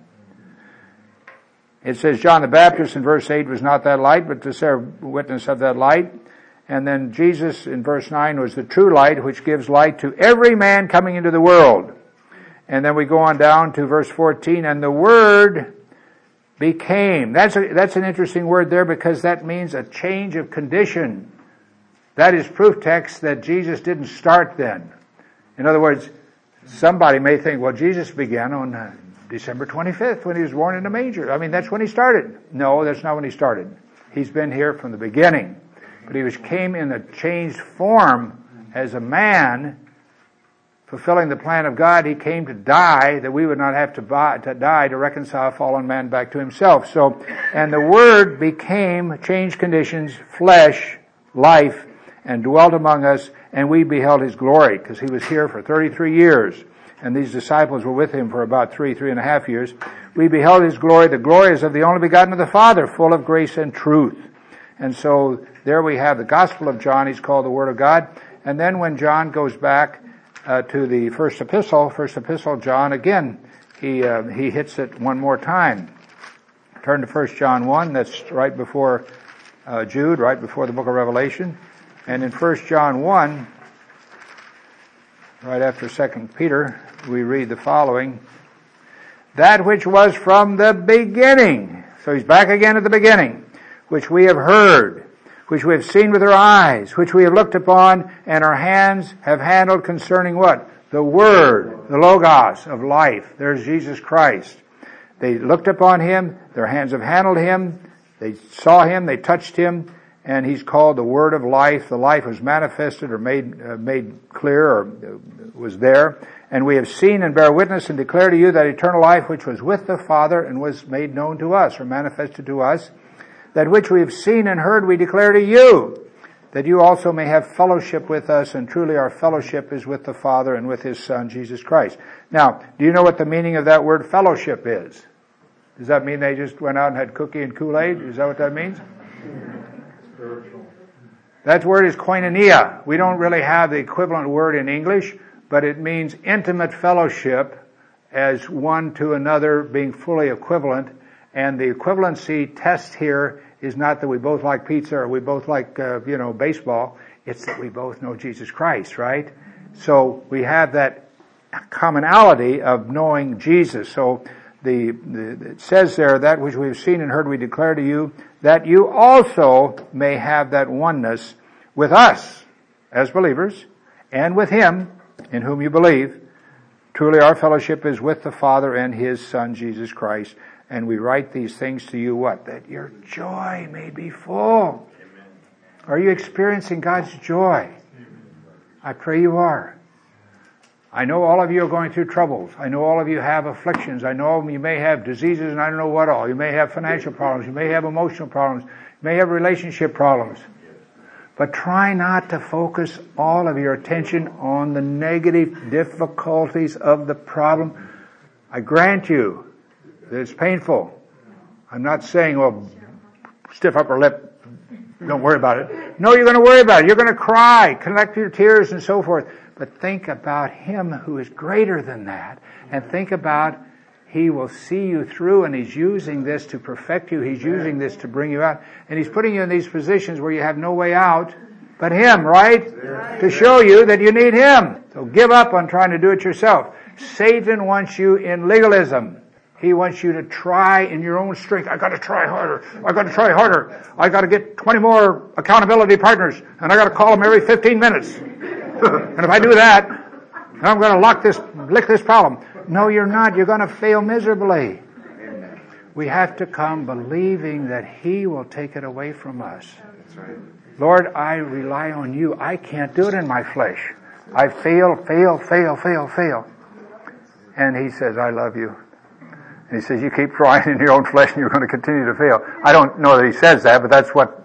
It says John the Baptist in verse 8 was not that light, but to serve witness of that light. And then Jesus in verse 9 was the true light, which gives light to every man coming into the world. And then we go on down to verse 14, and the Word became. That's an interesting word there, because that means a change of condition. That is proof text that Jesus didn't start then. In other words, somebody may think, well, Jesus began on December 25th when he was born in a manger. I mean, that's when he started. No, that's not when he started. He's been here from the beginning. But he came in a changed form as a man, fulfilling the plan of God. He came to die that we would not have to die to reconcile fallen man back to himself. So, and the Word became, changed conditions, flesh, life, and dwelt among us, and we beheld his glory, because he was here for 33 years, and these disciples were with him for about 3.5 years. We beheld his glory. The glory is of the only begotten of the Father, full of grace and truth. And so there we have the Gospel of John. He's called the Word of God. And then when John goes back to the first epistle John, again, he hits it one more time. Turn to 1 John 1. That's right before Jude, right before the book of Revelation. And in 1 John 1, right after 2 Peter, we read the following. That which was from the beginning. So he's back again at the beginning. Which we have heard, which we have seen with our eyes, which we have looked upon, and our hands have handled concerning what? The Word, the Logos of life. There's Jesus Christ. They looked upon him, their hands have handled him, they saw him, they touched him, and he's called the Word of life. The life was manifested or made clear or was there. And we have seen and bear witness and declare to you that eternal life which was with the Father and was made known to us or manifested to us. That which we have seen and heard we declare to you, that you also may have fellowship with us, and truly our fellowship is with the Father and with His Son, Jesus Christ. Now, do you know what the meaning of that word fellowship is? Does that mean they just went out and had cookie and Kool-Aid? Is that what that means? Spiritual. That word is koinonia. We don't really have the equivalent word in English, but it means intimate fellowship as one to another, being fully equivalent. And the equivalency test here is not that we both like pizza or we both like, baseball. It's that we both know Jesus Christ, right? So we have that commonality of knowing Jesus. So it says there, that which we have seen and heard we declare to you, that you also may have that oneness with us as believers and with Him in whom you believe. Truly our fellowship is with the Father and His Son, Jesus Christ. And we write these things to you, what? That your joy may be full. Amen. Are you experiencing God's joy? I pray you are. I know all of you are going through troubles. I know all of you have afflictions. I know you may have diseases and I don't know what all. You may have financial problems. You may have emotional problems. You may have relationship problems. But try not to focus all of your attention on the negative difficulties of the problem. I grant you that it's painful. I'm not saying, stiff upper lip, don't worry about it. No, you're going to worry about it. You're going to cry, collect your tears and so forth. But think about Him who is greater than that. And think about He will see you through, and He's using this to perfect you. He's using this to bring you out. And He's putting you in these positions where you have no way out but Him, right? To show you that you need Him. So give up on trying to do it yourself. Satan wants you in legalism. He wants you to try in your own strength. I got to try harder. I got to try harder. I got to get 20 more accountability partners, and I got to call them every 15 minutes. And if I do that, I'm going to lick this problem. No, you're not. You're going to fail miserably. We have to come believing that He will take it away from us. That's right. Lord, I rely on You. I can't do it in my flesh. I fail. And He says, I love you. And He says, you keep trying in your own flesh and you're going to continue to fail. I don't know that He says that, but that's what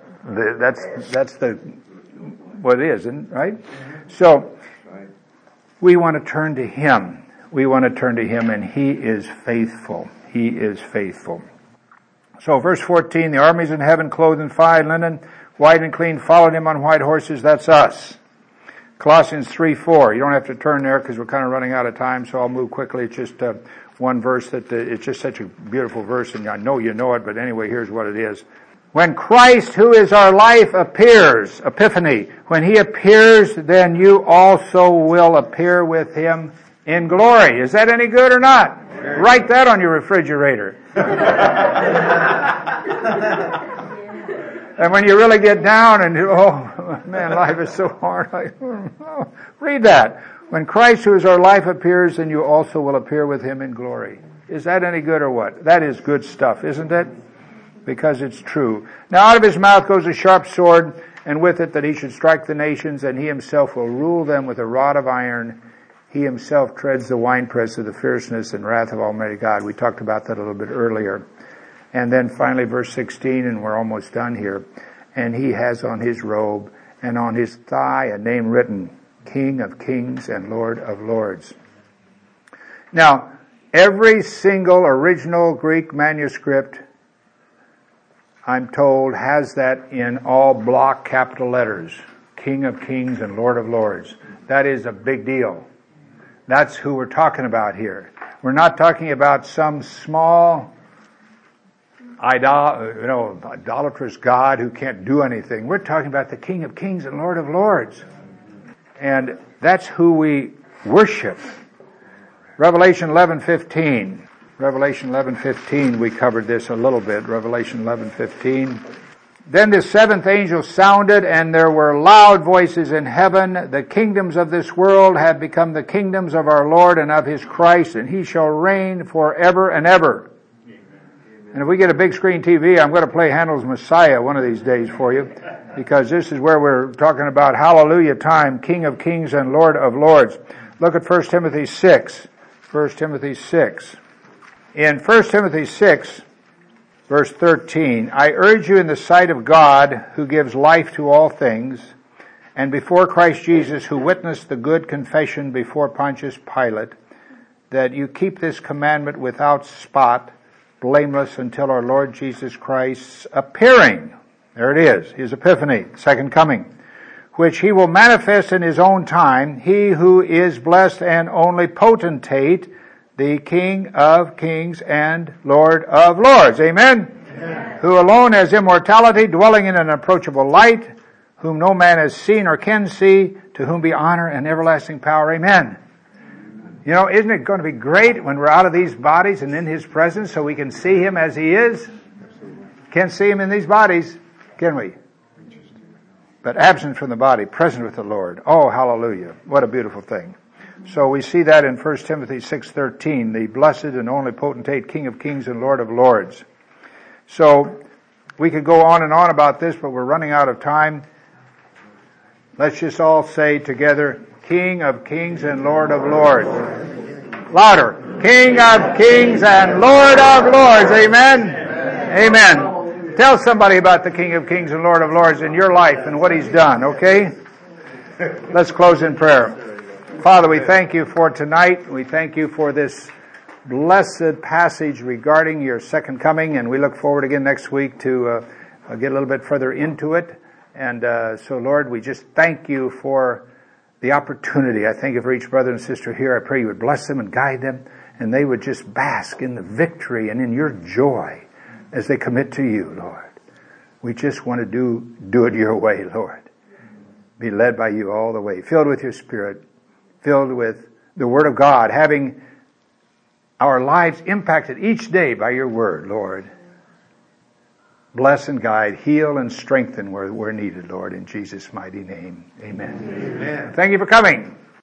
it is, right? So, we want to turn to Him. We want to turn to Him, and He is faithful. He is faithful. So, verse 14, the armies in heaven, clothed in fine linen, white and clean, followed Him on white horses. That's us. Colossians 3:4. You don't have to turn there because we're kind of running out of time, so I'll move quickly. It's just one verse that it's just such a beautiful verse, and I know you know it, but anyway, here's what it is. When Christ, who is our life, appears, Epiphany, when He appears, then you also will appear with Him in glory. Is that any good or not? Sure. Write that on your refrigerator. And when you really get down and, life is so hard, read that. When Christ, who is our life, appears, then you also will appear with Him in glory. Is that any good or what? That is good stuff, isn't it? Because it's true. Now out of His mouth goes a sharp sword, and with it that He should strike the nations, and He Himself will rule them with a rod of iron. He Himself treads the winepress of the fierceness and wrath of Almighty God. We talked about that a little bit earlier. And then finally verse 16, and we're almost done here. And He has on His robe and on His thigh a name written, King of Kings and Lord of Lords. Now, every single original Greek manuscript, I'm told, has that in all block capital letters. King of Kings and Lord of Lords. That is a big deal. That's who we're talking about here. We're not talking about some small idolatrous God who can't do anything. We're talking about the King of Kings and Lord of Lords. And that's who we worship. Revelation 11:15. Revelation 11:15, we covered this a little bit. Revelation 11:15. Then the seventh angel sounded, and there were loud voices in heaven. The kingdoms of this world have become the kingdoms of our Lord and of His Christ, and He shall reign forever and ever. And if we get a big screen TV, I'm going to play Handel's Messiah one of these days for you, because this is where we're talking about hallelujah time, King of Kings and Lord of Lords. Look at 1 Timothy 6. 1 Timothy 6. In 1 Timothy 6, verse 13, I urge you in the sight of God, who gives life to all things, and before Christ Jesus, who witnessed the good confession before Pontius Pilate, that you keep this commandment without spot, blameless until our Lord Jesus Christ's appearing. There it is, His epiphany, second coming, which He will manifest in His own time, He who is blessed and only potentate, the King of kings and Lord of lords. Amen? Amen. Who alone has immortality, dwelling in an approachable light, whom no man has seen or can see, to whom be honor and everlasting power. Amen. You know, isn't it going to be great when we're out of these bodies and in His presence so we can see Him as He is? Can't see Him in these bodies, can we? But absent from the body, present with the Lord. Oh, hallelujah. What a beautiful thing. So we see that in 1 Timothy 6:13, the blessed and only potentate King of kings and Lord of lords. So we could go on and on about this, but we're running out of time. Let's just all say together, King of kings and Lord of lords. Louder. King of kings and Lord of lords. Amen? Amen. Tell somebody about the King of kings and Lord of lords in your life and what He's done, okay? Let's close in prayer. Father, we thank You for tonight. We thank You for this blessed passage regarding Your second coming, and we look forward again next week to get a little bit further into it. And so, Lord, we just thank You for the opportunity. I thank You for each brother and sister here. I pray You would bless them and guide them, and they would just bask in the victory and in Your joy as they commit to You, Lord. We just want to do it Your way, Lord. Be led by You all the way, filled with Your Spirit, filled with the Word of God, having our lives impacted each day by Your Word, Lord. Bless and guide, heal and strengthen where needed, Lord, in Jesus' mighty name. Amen. Amen. Thank you for coming.